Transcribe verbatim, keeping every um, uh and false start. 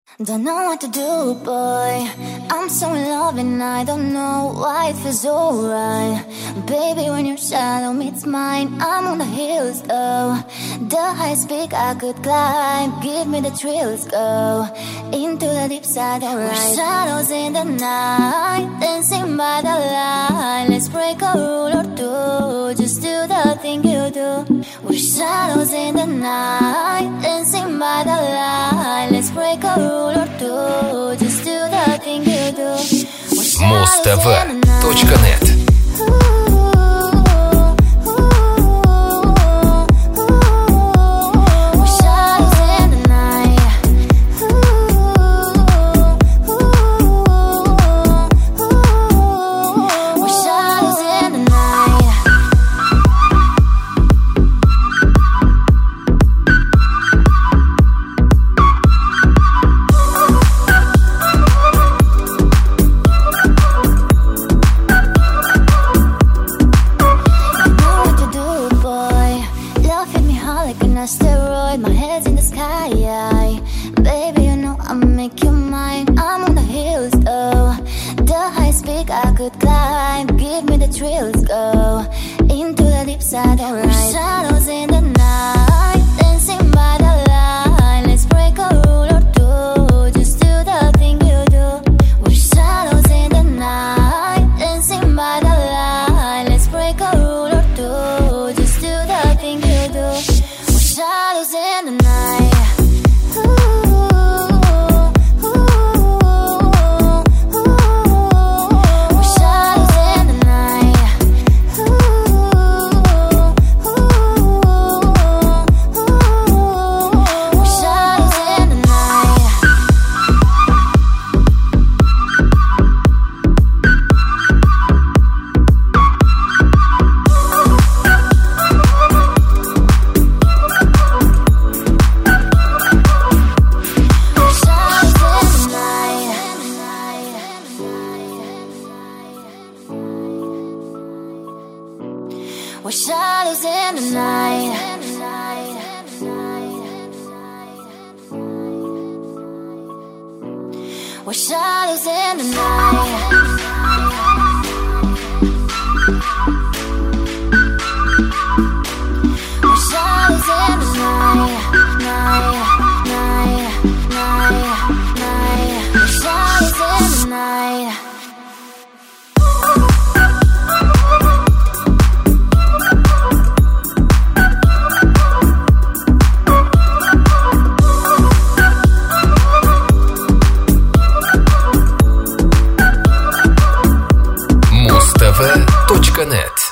Don't know what to do, boy. I'm so in love and I don't know why it feels so right. Baby, when your shadow meets mine, I'm on the hills, oh. The highest peak I could climb, give me the thrills, go into the deep side, alright. We're shadows in the night, dancing by the light. Let's break a rule or two, just do the thing you do. We're shadows in the night, dancing by the light. Let's break a rule or two, just do the thing you do. Must T V точка нет. Asteroid, my head's in the sky, yeah. Baby, you know I'll make you mine. I'm on the hills, oh. The highest peak I could climb, give me the thrills, go into the deep side, alright. We're shadows in the night, dancing by the light. Let's break a rule or two, just do the thing you do. We're shadows in the night, dancing by the light. Let's break a rule or two, just do the thing you do. Shadows in the night. Ooh, ooh, ooh, ooh. We're shadows in the night. Ooh, ooh, ooh, ooh. We're shadows in the night. We're shadows in the night. We're shadows in the night. We're shadows in the night, night, night, night, night. We're shadows in the night. Must T V точка нет.